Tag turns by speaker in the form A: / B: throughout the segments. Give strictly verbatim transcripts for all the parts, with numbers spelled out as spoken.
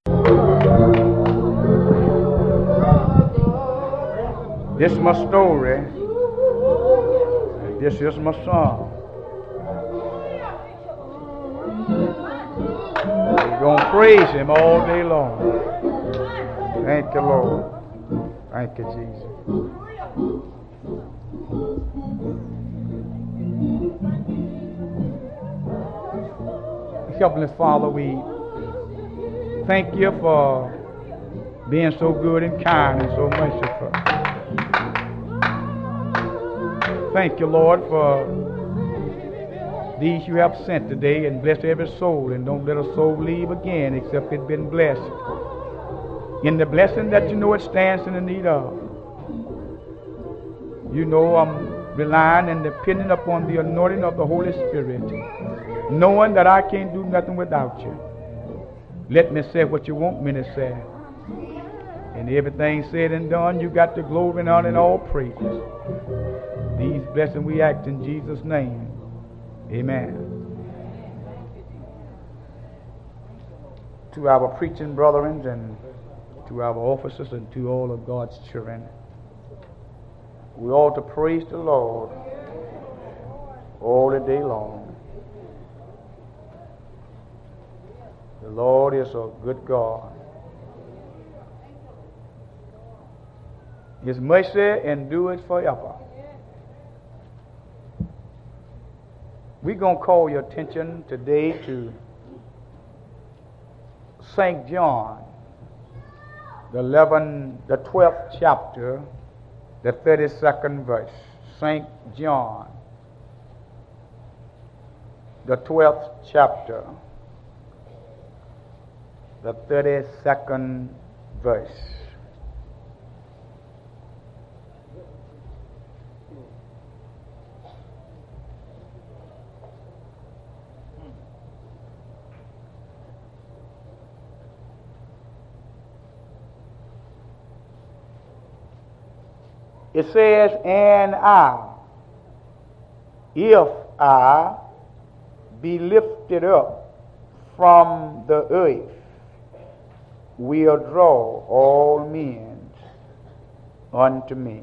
A: This is my story, and this is my song. We're going to praise him all day long. Thank you, Lord. Thank you, Jesus. Heavenly Father, we thank you for being so good and kind and so merciful. Thank you, Lord, for these you have sent today, and bless every soul, and don't let a soul leave again except it's been blessed in the blessing that you know it stands in the need of. You know I'm relying and depending upon the anointing of the Holy Spirit, knowing that I can't do nothing without you. Let me say what you want me to say. And everything said and done, you got the glory and honor and all praises. These blessings we act in Jesus' name. Amen. To our preaching brethren and to our officers and to all of God's children, we ought to praise the Lord all the day long. The Lord is a good God. His mercy endures forever. We're going to call your attention today to Saint John, the eleventh, the twelfth chapter, the thirty-second verse. Saint John, the twelfth chapter, the thirty-second verse. It says, and I, if I be lifted up from the earth, will draw all men unto me.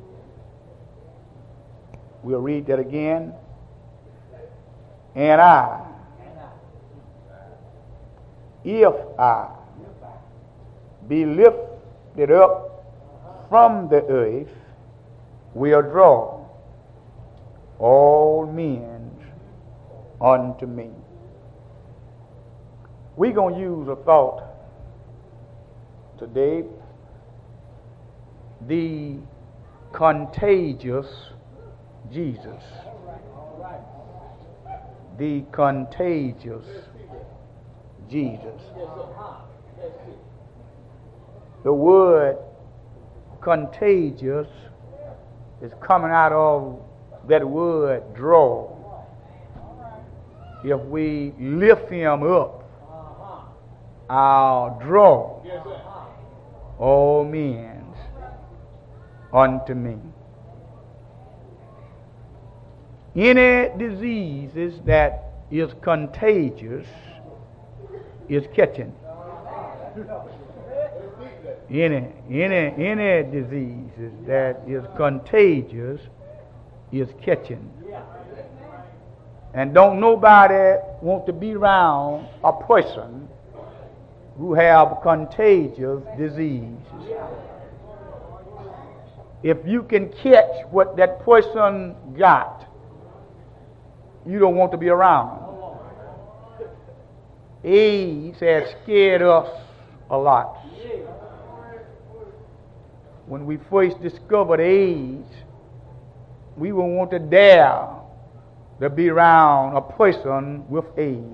A: We'll read that again. And I, if I be lifted up from the earth, will draw all men unto me. We're going to use a thought today, the contagious Jesus. The contagious Jesus. The word contagious is coming out of that word draw. If we lift him up, I'll draw all men unto me. Any diseases that is contagious is catching. Any, any, any diseases that is contagious is catching. And don't nobody want to be around a person who have contagious diseases. If you can catch what that person got, you don't want to be around. AIDS has scared us a lot. When we first discovered AIDS, we would want to dare to be around a person with AIDS.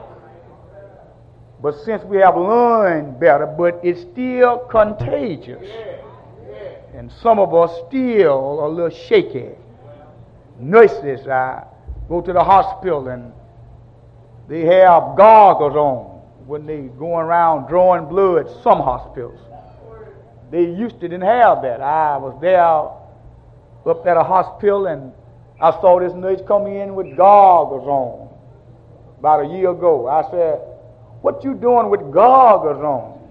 A: But since we have learned better, but it's still contagious. And some of us still a little shaky. Nurses, I go to the hospital and they have goggles on when they going around drawing blood. Some hospitals, they used to didn't have that. I was there up at a hospital and I saw this nurse come in with goggles on about a year ago. I said, "What you doing with goggles on?"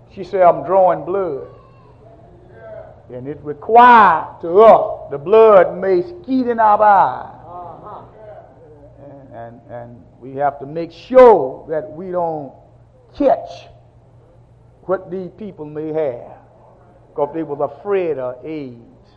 A: She said, I'm drawing blood. And it required to us, the blood may skeet in our eyes. And, and, and we have to make sure that we don't catch what these people may have, because they was afraid of AIDS.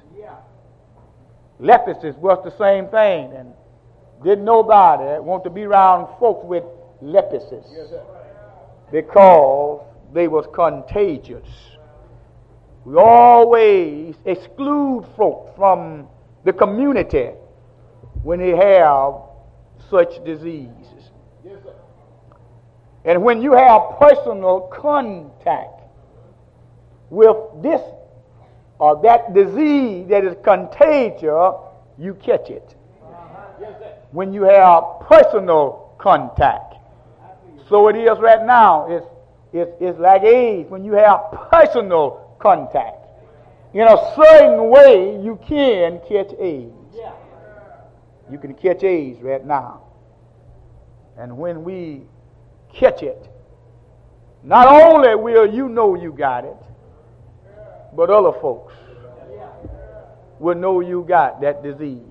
A: Leprosy was the same thing, and didn't nobody want to be around folks with leprosy because they was contagious. We always exclude folks from the community when they have such diseases. Yes, sir. And when you have personal contact with this or that disease that is contagious, you catch it. Yes, sir. When you have personal contact. So it is right now. It's, it's, it's like AIDS. When you have personal contact, in a certain way, you can catch AIDS. Yeah. You can catch AIDS right now. And when we catch it, not only will you know you got it, but other folks will know you got that disease.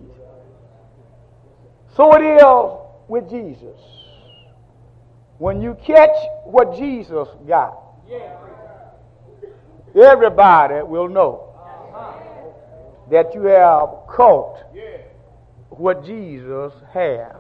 A: So it is with Jesus. When you catch what Jesus got, everybody will know that you have caught what Jesus had.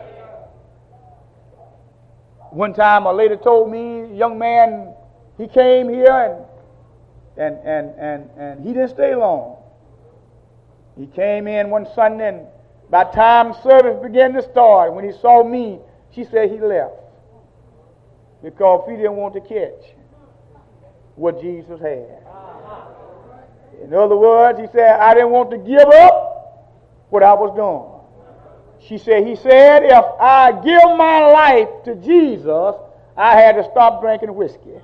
A: One time a lady told me, a young man, he came here and and and and, and he didn't stay long. He came in one Sunday, and by the time service began to start, when he saw me, she said he left because he didn't want to catch what Jesus had. In other words, he said, I didn't want to give up what I was doing. She said, he said, if I give my life to Jesus, I had to stop drinking whiskey.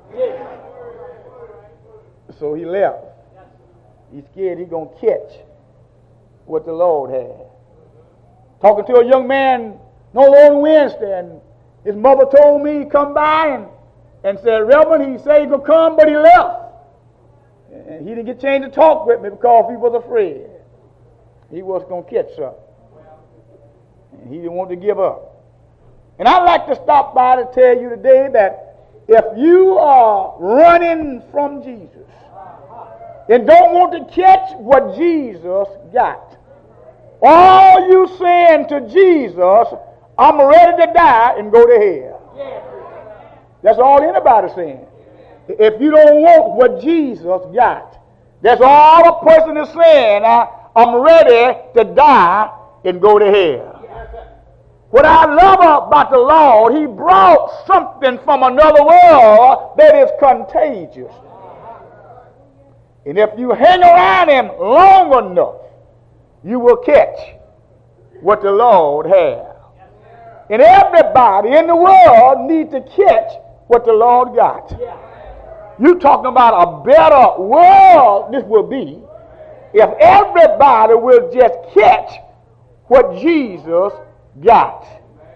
A: So he left. He's scared he's going to catch what the Lord had. Talking to a young man no on Wednesday, and his mother told me, come by and, and said, Reverend, he said he could come, but he left. And he didn't get a chance to talk with me because he was afraid. He was going to catch something. And he didn't want to give up. And I'd like to stop by to tell you today that if you are running from Jesus and don't want to catch what Jesus got, all you saying to Jesus, I'm ready to die and go to hell. That's all anybody's saying. If you don't want what Jesus got, that's all a person is saying, I, I'm ready to die and go to hell. What I love about the Lord, he brought something from another world that is contagious. And if you hang around him long enough, you will catch what the Lord has. And everybody in the world needs to catch what the Lord got. You talking about a better world this will be if everybody will just catch what Jesus got.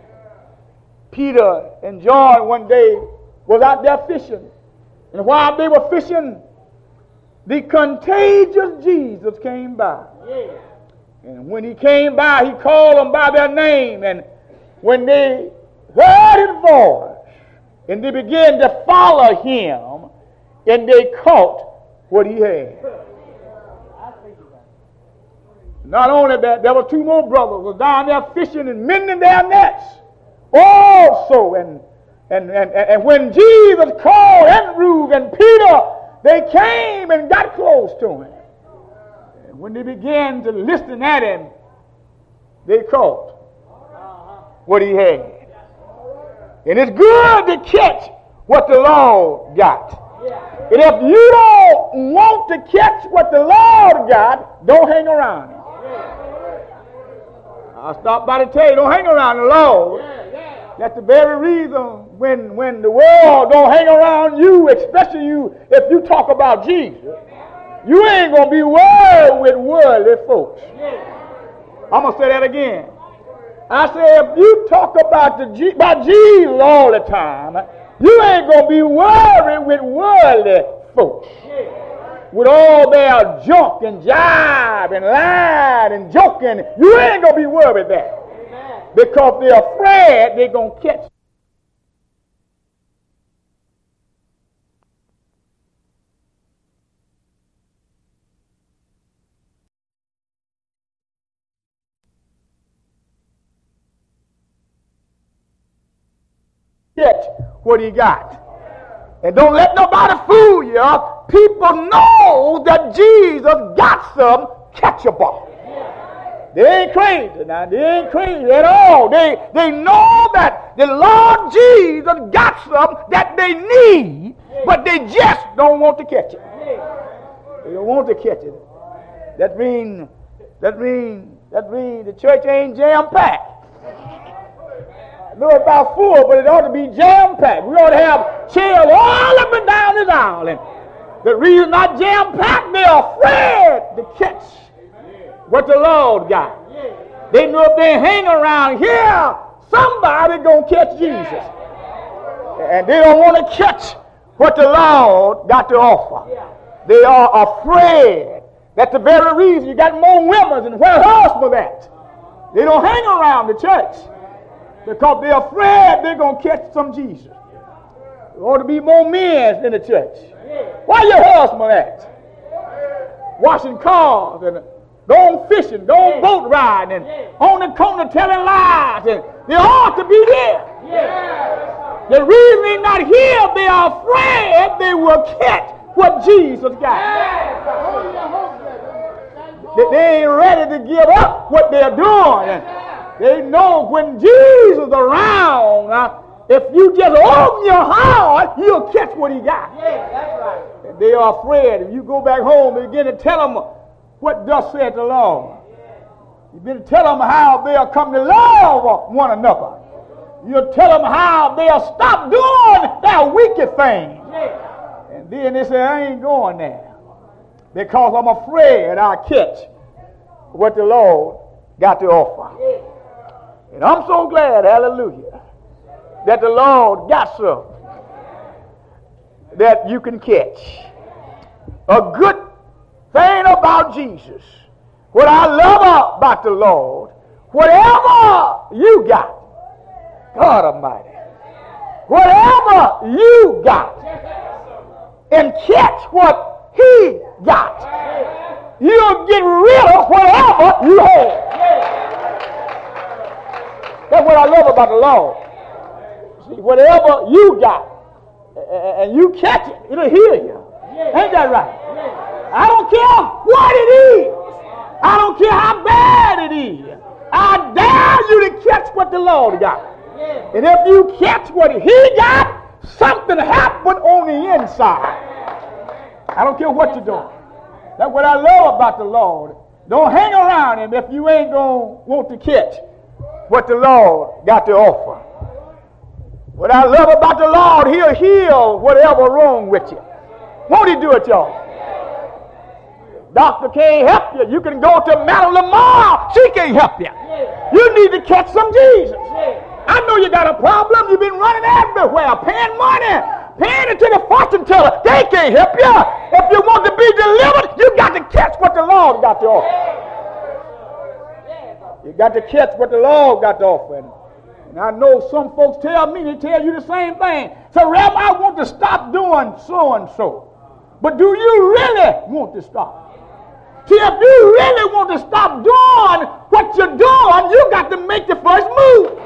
A: Peter and John one day was out there fishing. And while they were fishing, the contagious Jesus came by. And when he came by, he called them by their name. And when they heard his voice, and they began to follow him, and they caught what he had. Not only that, there were two more brothers who were down there fishing and mending their nets. Also, and and, and, and when Jesus called Andrew and Peter, they came and got close to him. And when they began to listen at him, they caught what he had. And it's good to catch what the Lord got. And if you don't want to catch what the Lord got, don't hang around him. I'll stop by to tell you, don't hang around the Lord. That's the very reason when, when the world don't hang around you, especially you, if you talk about Jesus, you ain't going to be worried with worldly folks. I'm going to say that again. I say if you talk about, the, about Jesus all the time, you ain't going to be worried with worldly folks. With all their junk and jive and lying and joking, you ain't going to be worried about that. Because they're afraid they're going to catch what he got. And don't let nobody fool you. People know that Jesus got some catchable. They ain't crazy now. They ain't crazy at all. They, they know that the Lord Jesus got some that they need, but they just don't want to catch it. They don't want to catch it. That means that means that means the church ain't jam-packed. Know about full, but it ought to be jam-packed. We ought to have chairs all up and down this aisle. And the reason not jam-packed, they're afraid to catch what the Lord got. They know if they hang around here, somebody gonna catch Jesus. And they don't want to catch what the Lord got to offer. They are afraid. That's the very reason you got more women than where husbands at. They don't hang around the church. Because they're afraid they're going to catch some Jesus. There ought to be more men in the church. Where your husband at? Washing cars and going fishing, going boat riding, and on the corner telling lies. And they ought to be there. The reason they're not here, they are afraid they will catch what Jesus got. They ain't ready to give up what they're doing. And they know when Jesus is around, uh, if you just open your heart, you'll catch what he got. Yeah, that's right. And they are afraid. If you go back home and begin to tell them what thus said the Lord, you begin to tell them how they'll come to love one another. You'll tell them how they'll stop doing their wicked things. Yeah. And then they say, I ain't going there because I'm afraid I'll catch what the Lord got to offer. Yeah. And I'm so glad, hallelujah, that the Lord got some that you can catch. A good thing about Jesus, what I love about the Lord, whatever you got, God Almighty, whatever you got, and catch what he got, you'll get rid of whatever you have. That's what I love about the Lord. See, whatever you got, and you catch it, it'll heal you. Ain't that right? I don't care what it is. I don't care how bad it is. I dare you to catch what the Lord got. And if you catch what he got, something happened on the inside. I don't care what you're doing. That's what I love about the Lord. Don't hang around him if you ain't going to want to catch what the Lord got to offer. What I love about the Lord, he'll heal whatever wrong with you. Won't he do it, y'all? Doctor can't help you. You can go to Madame Lamar. She can't help you. You need to catch some Jesus. I know you got a problem. You've been running everywhere, paying money, paying it to the fortune teller. They can't help you. If you want to be delivered, you got to catch what the Lord got to offer. You got to catch what the Lord got to offer. And I know some folks tell me, they tell you the same thing. So, Rev, I want to stop doing so and so. But do you really want to stop? See, if you really want to stop doing what you're doing, you got to make the first move.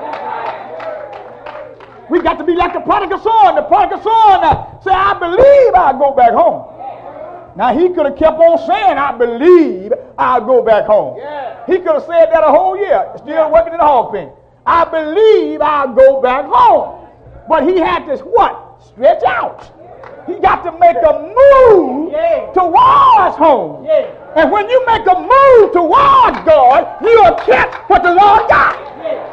A: We got to be like the prodigal son. The prodigal son uh, said, I believe I'll go back home. Now, he could have kept on saying, I believe I'll go back home. Yeah. He could have said that a whole year, still yeah. working in the hog pen. I believe I'll go back home. But he had this what? Stretch out. He got to make a move yeah. towards home. Yeah. And when you make a move towards God, you'll catch what the Lord got. Yeah.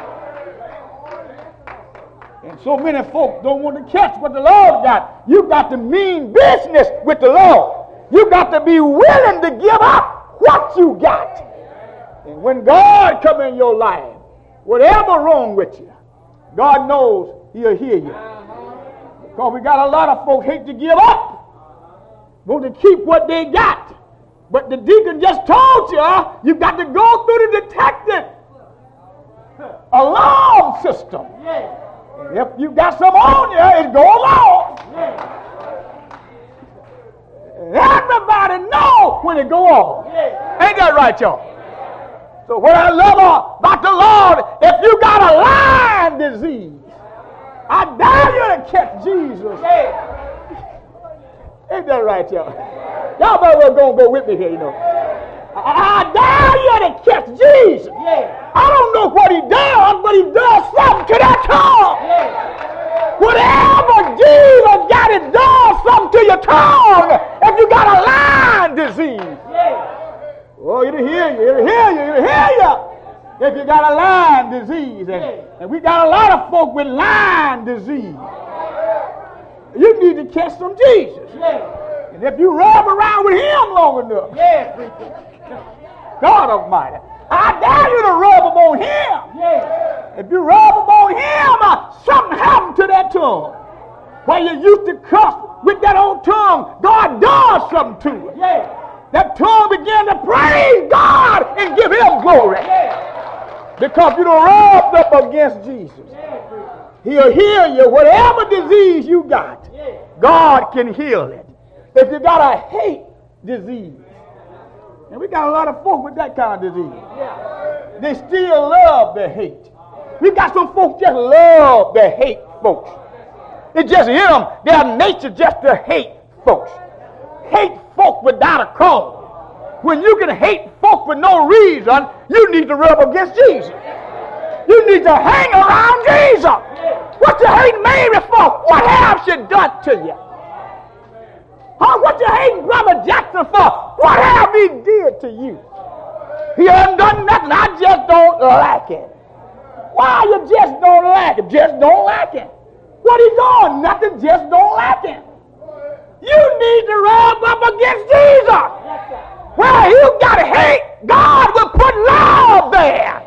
A: And so many folks don't want to catch what the Lord got. You got to mean business with the Lord. You got to be willing to give up what you got. And when God come in your life, whatever wrong with you, God knows he'll hear you. Because we got a lot of folks hate to give up, want to keep what they got. But the deacon just told you, you got to go through the detective alarm system. If you got some on you, it goes off. Everybody know when it go off. Ain't that right, y'all? So what I love about the Lord, if you got a Lyme disease, I dare you to catch Jesus. Ain't that right, y'all? Y'all better well go go with me here, you know. I, I dare you to catch Jesus. I don't know what he does, but he does something to that tongue. Whatever Jesus got, it does something to your tongue. If you got a Lyme disease. Oh, it'll hear you, it'll hear you, it'll hear you. If you got a Lyme disease. And, and we got a lot of folk with Lyme disease. You need to catch some Jesus. And if you rub around with him long enough, God Almighty, I dare you to rub them on him. If you rub them on him, uh, something happened to that tongue. Where you used to cuss with that old tongue, God does something to it. That tongue began to praise God and give him glory. Because you done rubbed up against Jesus. He'll heal you. Whatever disease you got, God can heal it. If you got a hate disease, and we got a lot of folk with that kind of disease, they still love the hate. We got some folks just love the hate folks. It's just in them, their nature just to hate folks. Hate folk without a cause. When you can hate folk for no reason, you need to rub against Jesus. You need to hang around Jesus. What you hate Mary for? What have she done to you? Huh? What you hate Brother Jackson for? What have he did to you? He hasn't done nothing. I just don't like it. Why you just don't like it? Just don't like it. What he doing? Nothing. Just don't like it. You need to rub up against Jesus. Well, you got to hate. God will put love there.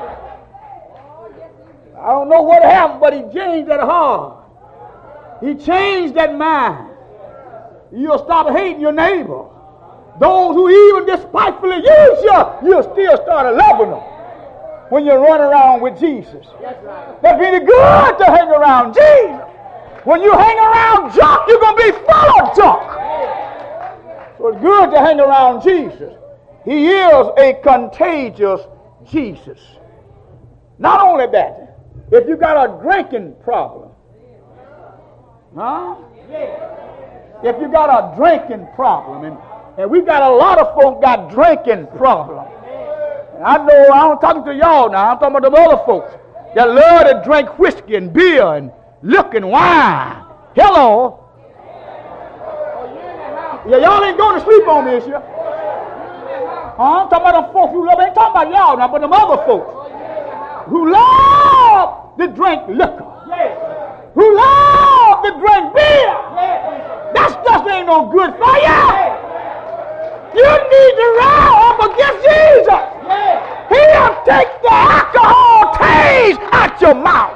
A: I don't know what happened, but he changed that heart. He changed that mind. You'll stop hating your neighbor. Those who even despitefully use you, you'll still start loving them when you run around with Jesus. That's really good to hang around Jesus. When you hang around junk, you're going to be full of junk. So it's good to hang around Jesus. He is a contagious Jesus. Not only that, if you got a drinking problem, huh? If you got a drinking problem, and, and we got a lot of folks got drinking problems. And I know I'm talking to y'all now, I'm talking about them other folks that love to drink whiskey and beer and liquor and wine. Hello. Yeah, y'all ain't going to sleep on this year. Huh? I'm talking about them folks who love, I ain't talking about y'all now, but them other folks who love to drink liquor, who love to drink beer. That stuff ain't no good for you. You need to rise up against Jesus. He'll take the alcohol taste out your mouth.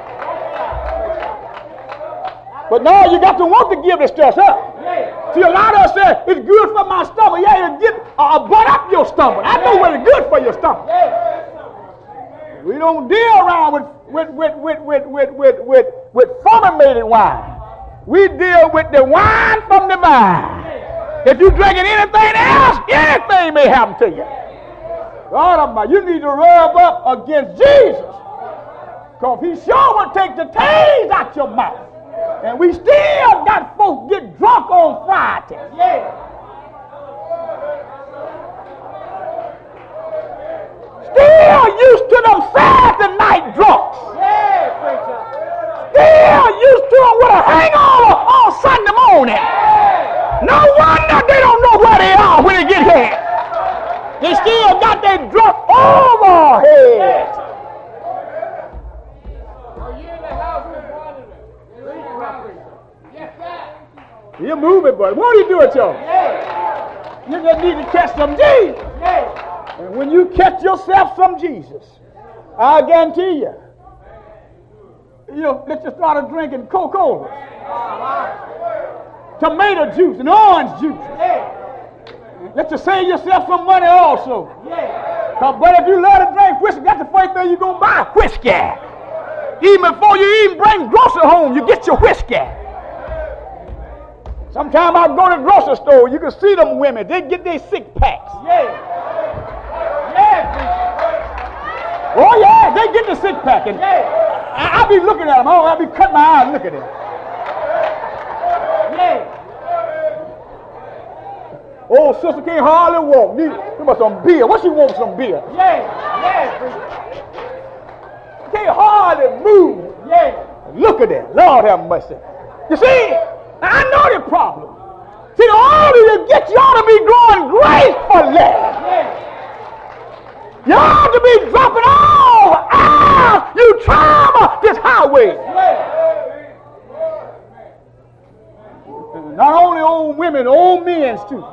A: But no, you got to want to give this stuff up. See, a lot of us say, it's good for my stomach. Yeah, it'll get uh, butt up your stomach. I know what it's good for your stomach. We don't deal around with with with with with with with with, with formulated wine. We deal with the wine from the vine. If you're drinking anything else, anything may happen to you. God Almighty, you need to rub up against Jesus. Because he sure will take the taste out your mouth. And we still got folks get drunk on Friday. Yeah. Still used to them Saturday night drunks. Yeah, preacher. Still used to them with a hangover on Sunday morning. Yeah. No wonder they don't know where they are when they get here. They still got their drunk overhead. Yeah. You move it, boy. What do you do it, y'all? Yeah. You just need to catch some Jesus. Yeah. And when you catch yourself some Jesus, I guarantee you, you'll let you start drinking Coca-Cola. Tomato juice and orange juice. Let you save yourself some money also. Cause, but if you love to drink whiskey, that's the first thing you're going to buy, whiskey. Even before you even bring grocery home, you get your whiskey. Sometimes I go to the grocery store, you can see them women, they get their six packs. Yeah. Yeah. Oh yeah, they get the six pack. And yeah. I, I be looking at them, oh, I be cutting my eyes and look at them. Yeah. Oh, sister can't hardly walk. Need want some beer. What she want? Some beer? Yeah, yeah. Can't hardly move. Yeah. Look at that. Lord have mercy. You see, I know the problem. See, the older you get, you ought to be growing gracefully. Yeah. You ought to be dropping all out. You travel this highway. Yeah. Not only old women, old men too.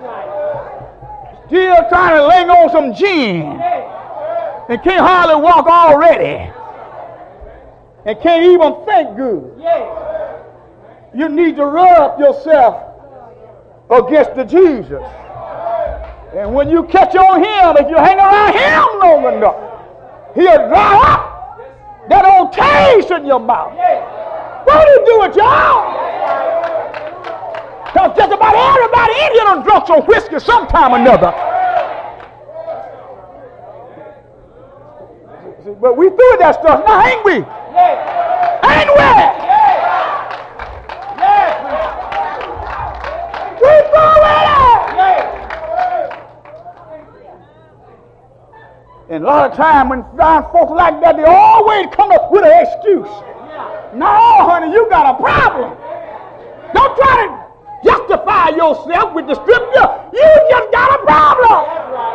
A: Still trying to ling on some gin and can't hardly walk already and can't even think good. You need to rub yourself against the Jesus. And when you catch on him, if you hang around him long enough, he'll dry up that old taste in your mouth. What do you do with y'all? Because just about everybody in here done drunk some whiskey sometime or another. But we through that stuff now, ain't we? Yeah. Ain't we? Yeah. Yeah. We through it. Yeah. And a lot of time when blind folks like that, they always come up with an excuse. Yeah. No, honey, you got a problem. Don't try to justify yourself with the scripture. You just got a problem.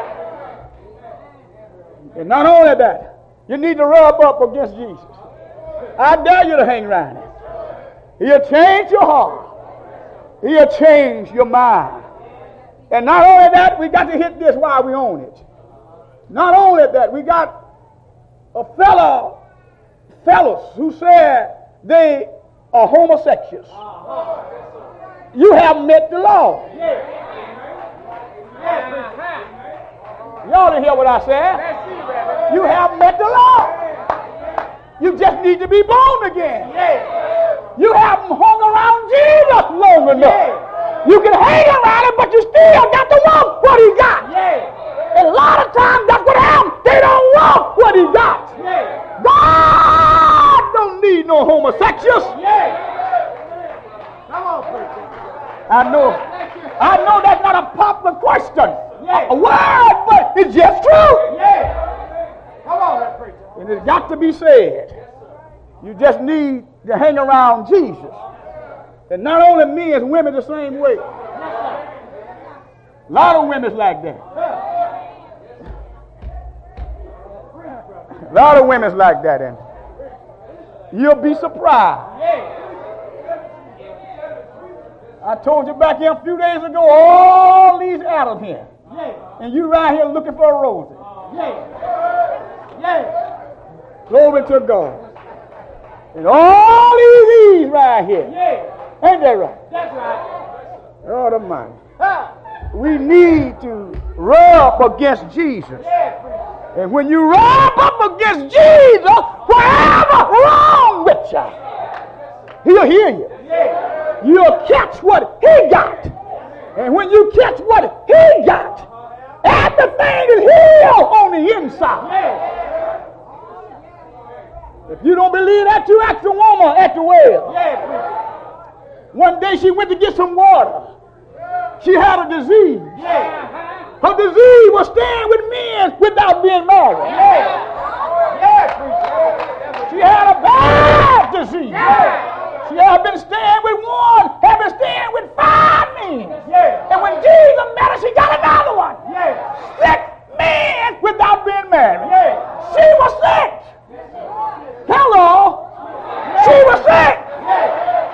A: And not only that, you need to rub up against Jesus. I dare you to hang around him. He'll change your heart. He'll change your mind. And not only that, we got to hit this while we own it. Not only that, we got a fellow, fellows who said they are homosexuals. You have met the Lord. Y'all didn't hear what I said. You have met the Lord. You just need to be born again. You haven't hung around Jesus long enough. You can hang around him, but you still got to want what he got. And a lot of times that's what happens. They don't want what he got. God don't need no homosexuals. Come on, preacher. I know, I know that's not a popular question, yeah. a, a word, but it's just true. Yeah. Come on, that preacher. And it's got to be said. You just need to hang around Jesus. And not only men, as women the same way. A lot of women's like that. A lot of women's like that, and you'll be surprised. Yeah. I told you back here a few days ago, all these Adams here. Yeah. And you right here looking for a rose. Yeah. Yeah. Glory to God. And all these E's right here. Yeah. Ain't that right? That's right. Lord Almighty. Huh. We need to rub against Jesus. Yeah. And when you rub up against Jesus, whatever wrong with you, he'll hear you. Yeah. You'll catch what he got. And when you catch what he got, everything is healed on the inside. If you don't believe that, you ask the woman at the well. One day she went to get some water. She had a disease. Her disease was staying with men without being married. She had a bad disease. She had been staying with one, had been staying with five men. Yeah. And when Jesus met her, she got another one. Yeah. Six men without being married. Yeah. She was sick. Hello. Yeah. She was sick. Yeah.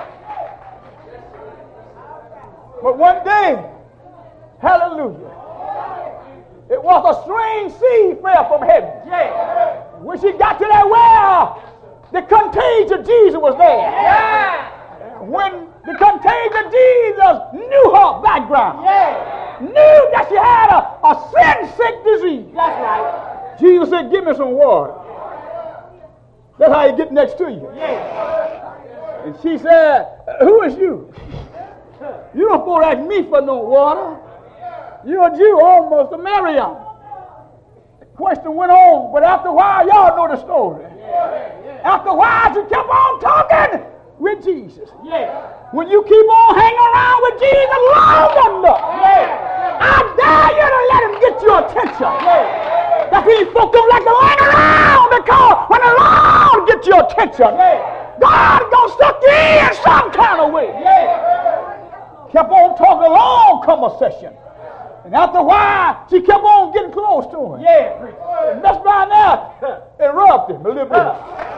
A: But one day, hallelujah, it was a strange seed fell from heaven. Yeah. When she got to that well, the contagion of Jesus was there. Yeah. when the contagious Jesus knew her background, yeah. knew that she had a, a sin-sick disease. That's right. Jesus said, give me some water. That's how he get next to you. Yeah. And she said, who is you? You don't go ask me for no water. You're a Jew, almost a Miriam. The question went on, but after a while, y'all know the story. Yeah. After a while, she kept on talking with Jesus. Yeah. When you keep on hanging around with Jesus long enough, yeah. I dare you to let him get your attention. Yeah. That's when folks don't like to hang around, because when the Lord gets your attention, yeah. God gonna suck you in some kind of way. Yeah. Kept on talking a long conversation. And after a while, she kept on getting close to him. Yeah. And that's right now, interrupt him a little bit.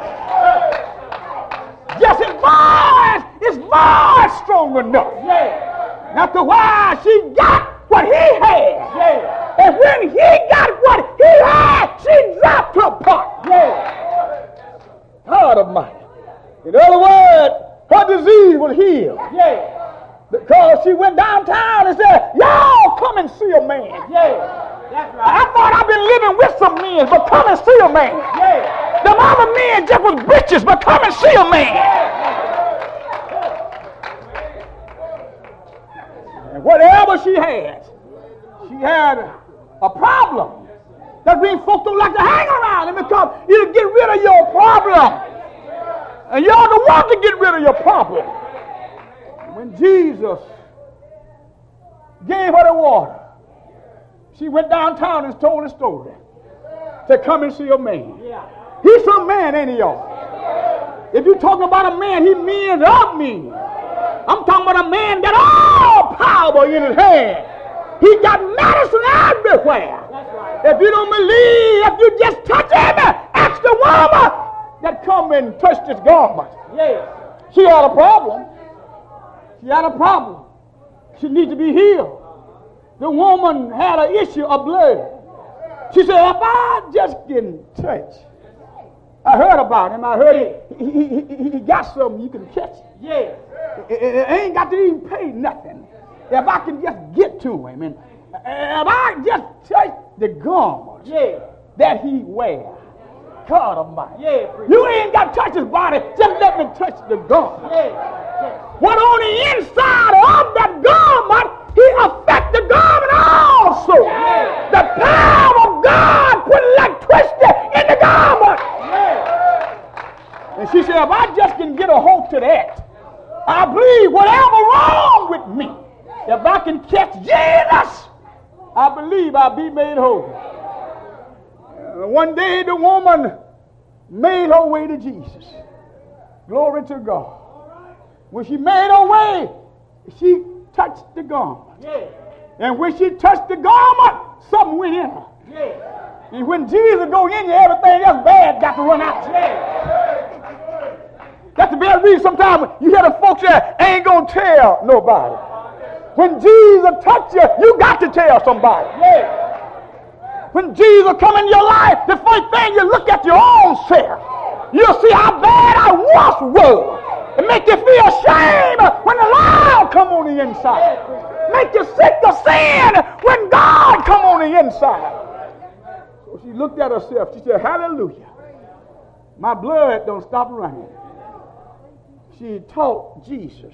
A: Just his voice, his voice strong enough. Yeah. And after a while, she got what he had. Yeah. And when he got what he had, she dropped her pot. Yeah. God Almighty. In other words, her disease was healed. Yeah. Because she went downtown and said, y'all come and see a man. Yeah, that's right. I thought I've been living with some men, but come and see a man. Yeah. Them other men just was bitches, but come and see a man. Yeah. And whatever she had, she had a problem. That means folks don't like to hang around him, because it'll get rid of your problem. And y'all don't want to get rid of your problem. When Jesus gave her the water, she went downtown and told the story to come and see a man. Yeah. He's some man, ain't he, y'all? If you're talking about a man, he means of me. I'm talking about a man got all power in his hand. He got medicine everywhere. Right. If you don't believe, if you just touch him, ask the woman that come and touch this garment. Yeah. She had a problem. She had a problem. She needs to be healed. The woman had an issue of blood. She said, if I just can touch. I heard about him. I heard he, he, he, he got something you can catch. Yeah. It, it, it ain't got to even pay nothing. If I can just get to him, and if I just touch the garment yeah. that he wears. God Almighty. Yeah, you ain't got to touch his body. Just let me touch the garment. Yeah. Yeah. What on the inside of that garment, he affect the garment also. Yeah. The power of God put electricity in the garment. Yeah. And she said, if I just can get a hold to that, I believe whatever wrong with me, if I can catch Jesus, I believe I'll be made whole. Uh, one day the woman made her way to Jesus. Glory to God. When she made her way, she touched the garment. Yeah. And when she touched the garment, something went in her. Yeah. And when Jesus goes in you, everything else bad got to run out. Yeah. That's the very reason sometimes you hear the folks that ain't going to tell nobody. When Jesus touched you, you got to tell somebody. Yeah. When Jesus come in your life, the first thing you look at your own self. You'll see how bad I once was. It make you feel ashamed when the Lord come on the inside. Make you sick of sin when God come on the inside. So she looked at herself. She said, hallelujah. My blood don't stop running. She taught Jesus.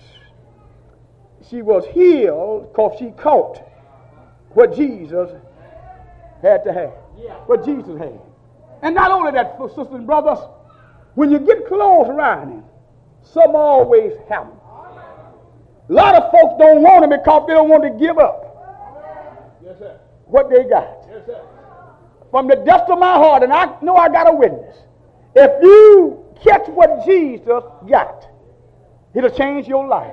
A: She was healed because she caught what Jesus had to have. What Jesus had. And not only that, sisters and brothers, when you get close around him, something always happens. A lot of folks don't want him because they don't want to give up yes, sir. What they got. Yes, sir. From the depths of my heart, and I know I got a witness, if you catch what Jesus got, it'll change your life.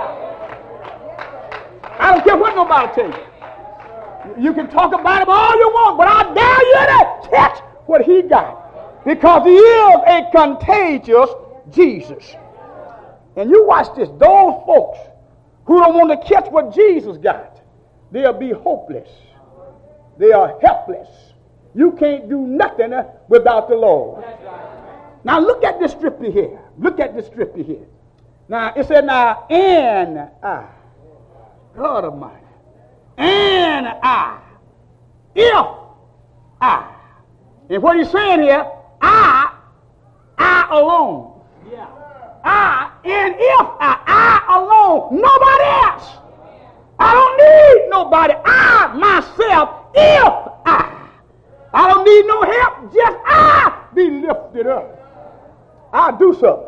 A: I don't care what nobody tell you. You can talk about him all you want, but I dare you to catch what he got. Because he is a contagious Jesus. And you watch this. Those folks who don't want to catch what Jesus got, they'll be hopeless. They are helpless. You can't do nothing without the Lord. Now look at this scripture here. Look at this scripture here. Now, it said, now, and I, God Almighty, and I, if I. And what he's saying here, I, I alone. Yeah. I, and if I, I alone, nobody else. I don't need nobody. I, myself, if I. I don't need no help, just I be lifted up. I'll do something.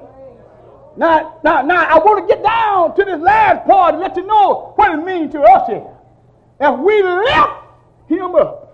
A: Now, now, now, I want to get down to this last part and let you know what it means to us here. If we lift him up,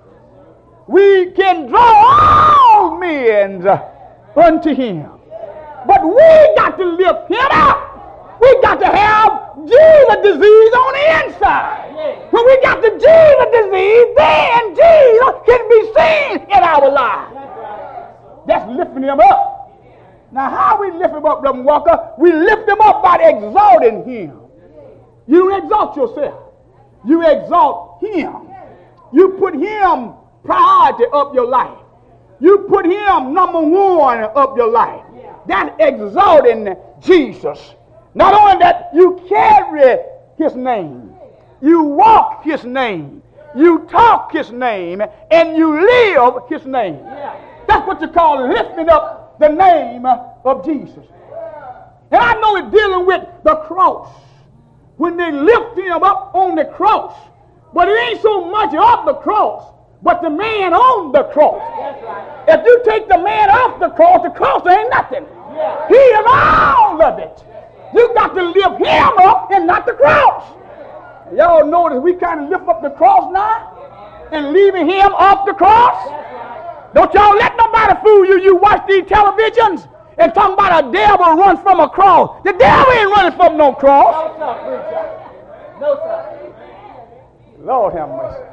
A: we can draw all men unto him. But we got to lift him up. We got to have Jesus disease on the inside. When we got the Jesus disease, then Jesus can be seen in our lives. That's lifting him up. Now, how we lift him up, Brother Walker? We lift him up by exalting him. You don't exalt yourself. You exalt him. You put him priority up your life. You put him number one up your life. That's exalting Jesus. Not only that, you carry his name. You walk his name. You talk his name. And you live his name. That's what you call lifting up the name of Jesus. And I know it's dealing with the cross. When they lift him up on the cross. But it ain't so much up the cross, but the man on the cross. If you take the man off the cross, the cross ain't nothing. He is all of it. You got to lift him up and not the cross. Y'all notice we kind of lift up the cross now and leaving him off the cross. Don't y'all let nobody fool you. You watch these televisions and talking about a devil runs from a cross. The devil ain't running from no cross. No, sir, preacher. No, sir. Lord have mercy.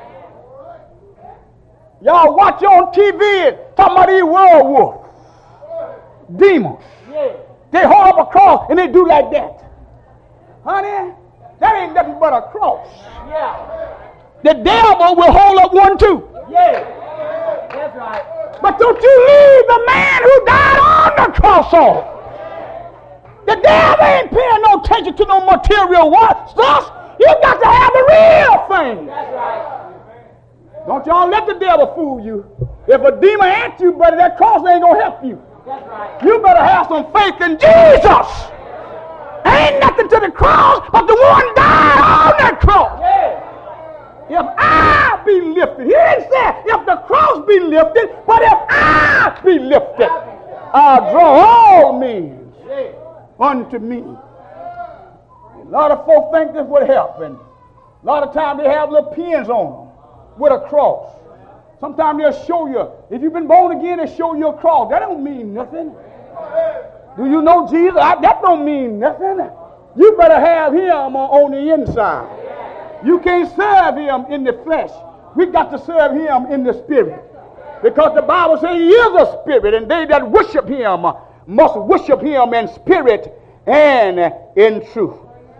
A: Y'all watch on T V talking about these werewolves, demons. Yeah. They hold up a cross and they do like that. Honey, that ain't nothing but a cross. Yeah. The devil will hold up one too. Yeah. That's right. But don't you leave the man who died on the cross off. The devil ain't paying no attention to no material stuff. You got to have the real thing. That's right. Don't y'all let the devil fool you. If a demon ain't you, buddy, that cross ain't going to help you. That's right. You better have some faith in Jesus. Ain't nothing to the cross but the one died on that cross. Yeah. If I be lifted, he didn't say if the cross be lifted, but if I be lifted, I'll draw all men unto me. A lot of folks think this would help, and a lot of times they have little pins on them with a cross. Sometimes they'll show you, if you've been born again, they'll show you a cross. That don't mean nothing. Do you know Jesus? I, that don't mean nothing. You better have him on, on the inside. You can't serve him in the flesh. We got to serve him in the spirit. Because the Bible says he is a spirit, and they that worship him must worship him in spirit and in truth.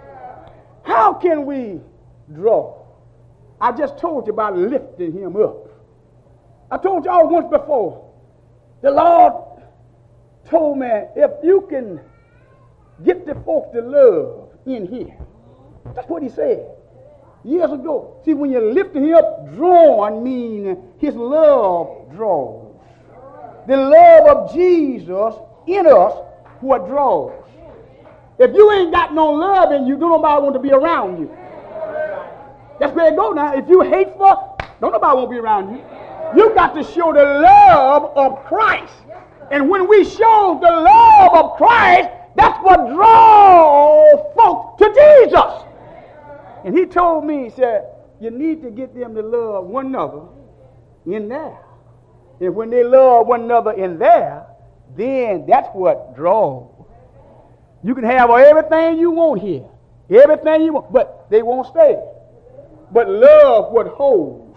A: How can we draw? I just told you about lifting him up. I told y'all once before, the Lord told me, if you can get the folks to love in here. That's what he said years ago. See, when you're lifting him up, drawing means his love draws. The love of Jesus in us what draws. If you ain't got no love in you, don't nobody want to be around you. That's where it go now. If you hateful, don't nobody want to be around you. You got to show the love of Christ. And when we show the love of Christ, that's what draws folks to Jesus. And he told me, he said, you need to get them to love one another in there. And when they love one another in there, then that's what draws. You can have everything you want here, everything you want, but they won't stay. But love what holds.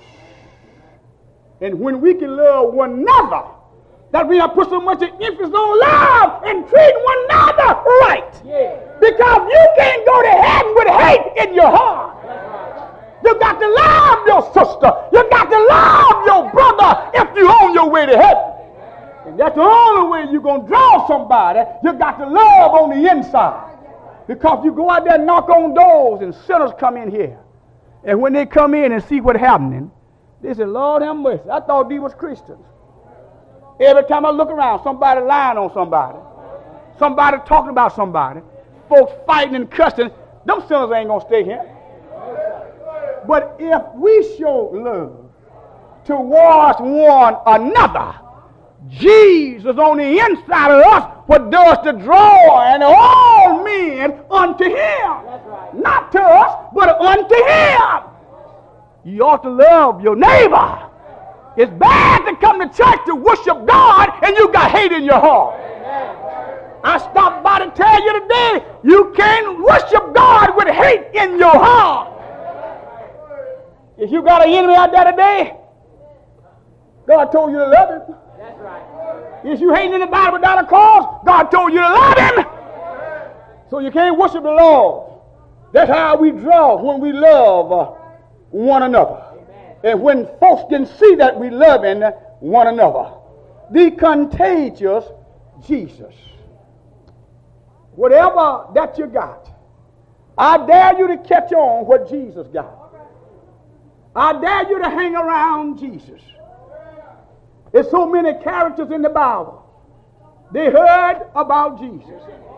A: And when we can love one another, that we have put so much emphasis on love and treat one another right. Yeah. Because you can't go to heaven with hate in your heart. You got to love your sister. You got to love your brother if you're on your way to heaven. And that's the only way you're going to draw somebody. You got to love on the inside. Because you go out there and knock on doors and sinners come in here. And when they come in and see what's happening, they say, Lord have mercy, I thought these was Christians. Every time I look around, somebody lying on somebody. Somebody talking about somebody. Folks fighting and cussing. Them sinners ain't going to stay here. But if we show love towards one another, Jesus on the inside of us, what does to draw and all men unto him. Right. Not to us, but unto him. You ought to love your neighbor. It's bad to come to church to worship God and you got hate in your heart. Amen. I stopped by to tell you today, you can't worship God with hate in your heart. If you got an enemy out there today, God told you to love him. That's right. If you hate anybody without a cause, God told you to love him. So you can't worship the Lord. That's how we draw when we love uh, one another. Amen. And when folks can see that we loving one another. The contagious Jesus. Whatever that you got, I dare you to catch on what Jesus got. I dare you to hang around Jesus. There's so many characters in the Bible. They heard about Jesus.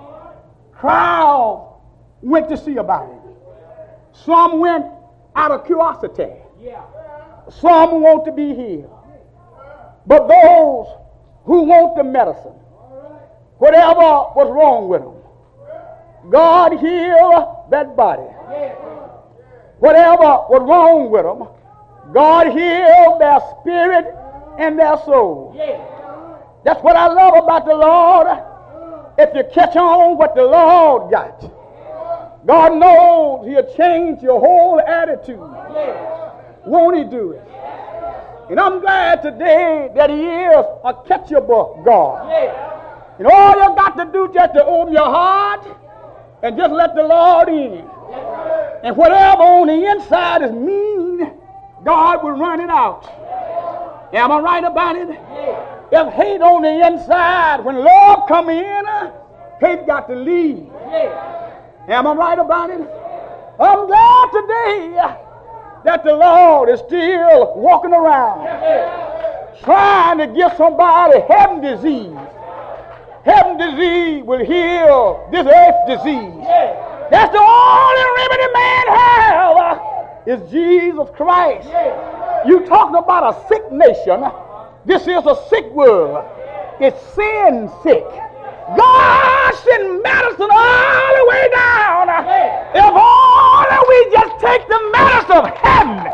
A: Crowd went to see about him. Some went out of curiosity. Some want to be healed. But those who want the medicine, whatever was wrong with them, God healed that body. Whatever was wrong with them, God healed their spirit and their soul. That's what I love about the Lord. If you catch on what the Lord got, God knows he'll change your whole attitude. Won't he do it? And I'm glad today that he is a catchable God. And all you got to do is just to open your heart and just let the Lord in. And whatever on the inside is mean, God will run it out. Am I right about it? If hate on the inside, when love come in, hate got to leave. Am I right about it? I'm glad today that the Lord is still walking around trying to give somebody heaven disease. Heaven disease will heal this earth disease. That's the only remedy man has, is Jesus Christ. You talking about a sick nation. This is a sick world. It's sin sick. God sent medicine all the way down. If only we just take the medicine of heaven,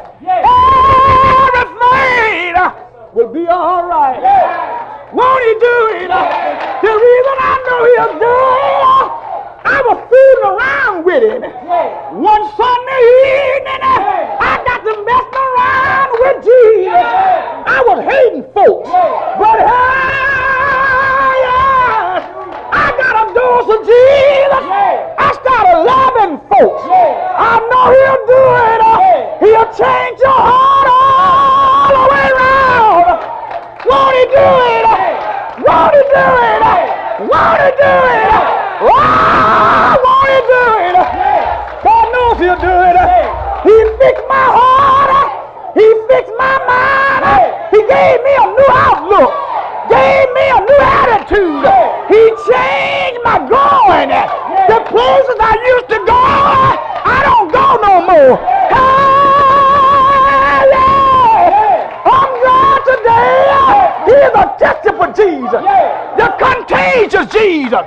A: everything will be all right. Won't he do it? The reason I know he'll do it, I was fooling around with him. One Sunday evening, I got to messing around with Jesus. I was hating folks. But hey, yes, I got a dose of Jesus. I started loving folks. I know he'll do it. He'll change your heart all the way around. Won't he do it? Won't he do it? Won't he do it? Oh, won't he do it? God knows he'll do it. He fixed my heart. He fixed my mind. He gave me a new outlook. Gave me a new attitude. He changed my going. The places I used to go, I don't go no more. Hey, yeah. I'm glad today. He's a testimony for Jesus. The contagious Jesus.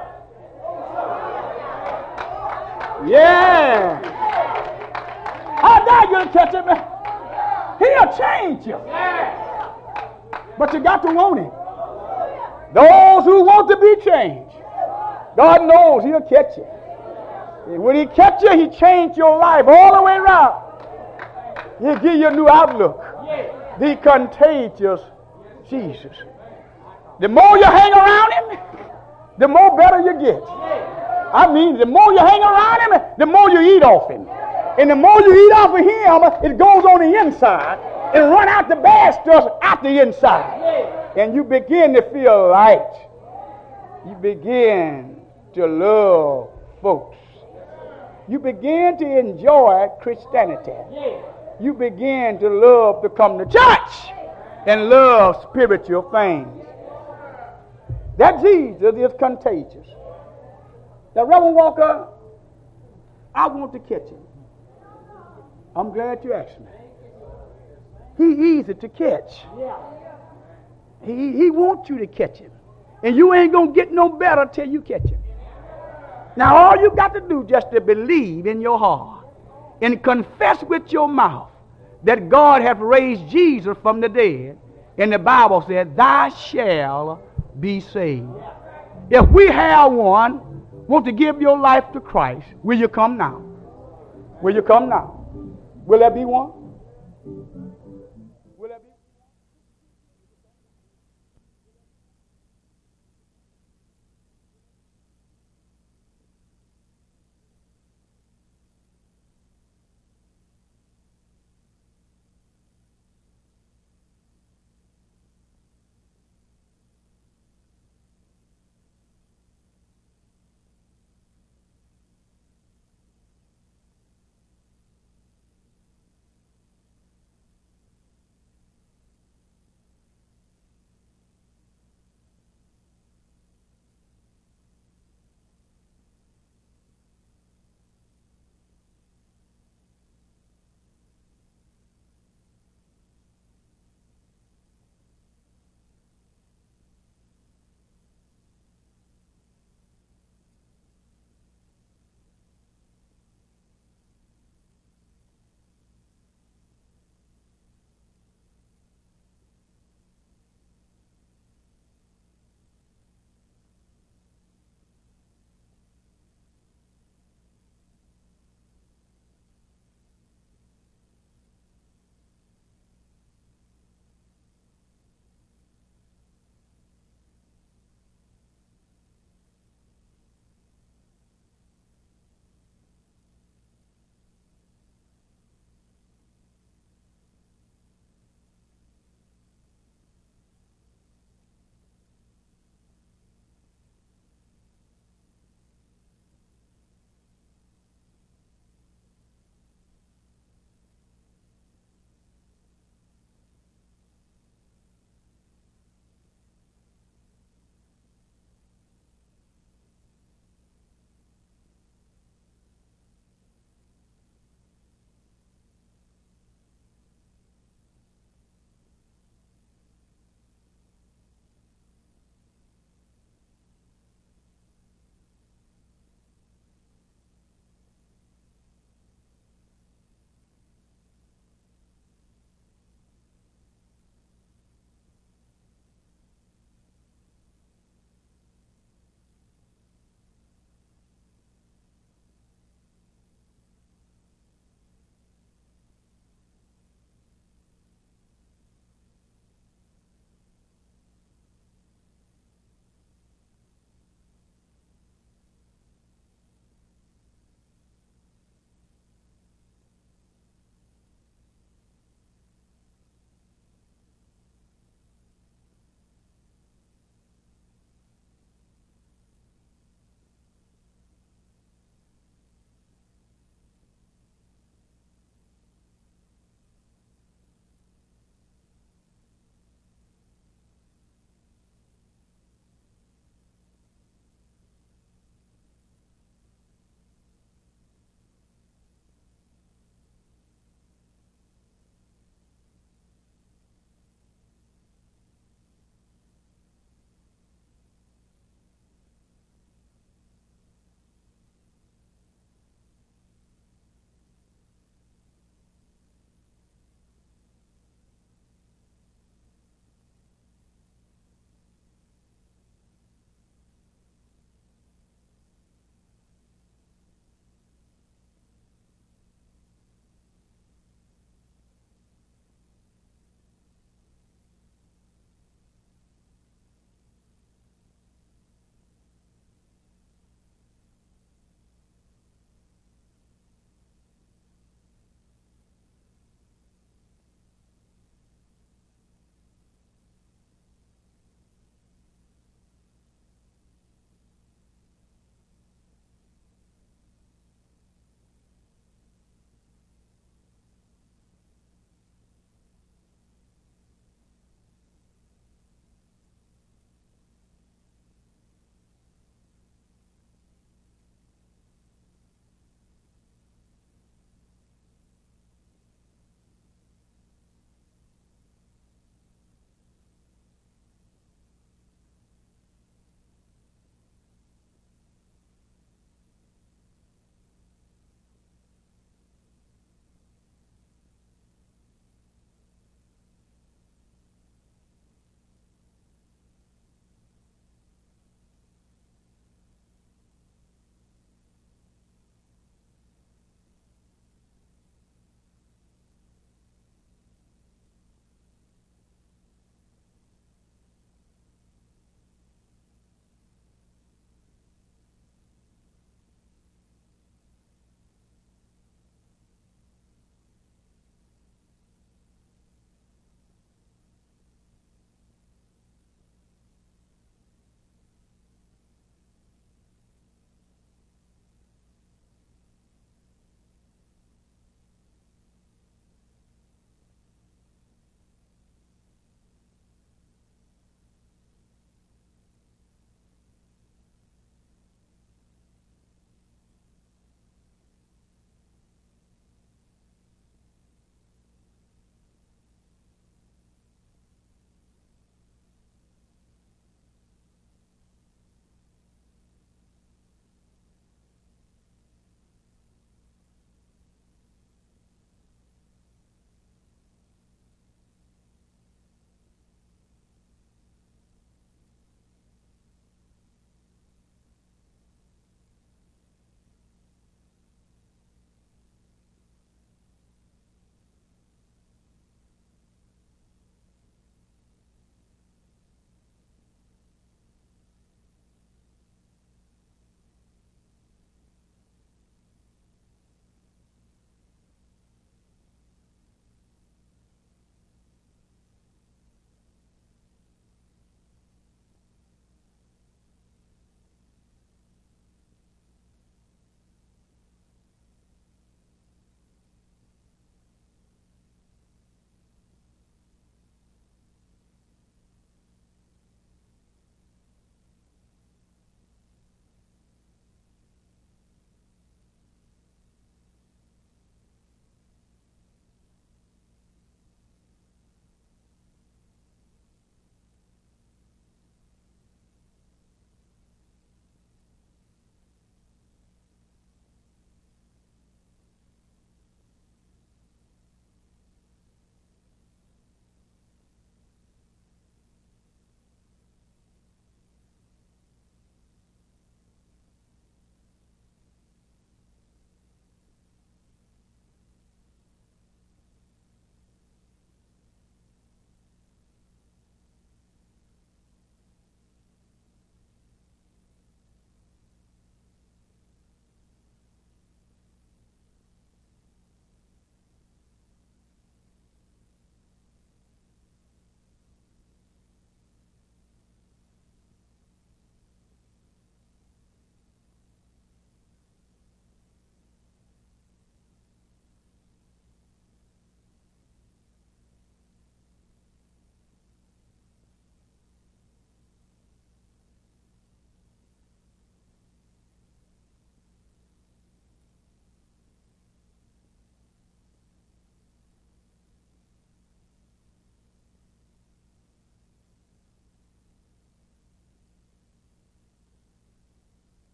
A: Yeah. How dare you to catch him? He'll change you. But you got to want him. Those who want to be changed, God knows he'll catch you. And when he catch you, he change your life all the way around. He'll give you a new outlook. The contagious Jesus. The more you hang around him, the more better you get. I mean, the more you hang around him, the more you eat off him. And the more you eat off of him, it goes on the inside and run out the bad stuff out the inside. And you begin to feel light. You begin to love folks. You begin to enjoy Christianity. You begin to love to come to church and love spiritual things. That Jesus is contagious. Now, Reverend Walker, I want to catch him. I'm glad you asked me. He easy to catch. He, he wants you to catch him. And you ain't going to get no better till you catch him. Now, all you got to do just to believe in your heart and confess with your mouth that God hath raised Jesus from the dead. And the Bible said, thou shalt be saved. If we have one, want to give your life to Christ, will you come now? Will you come now? Will there be one?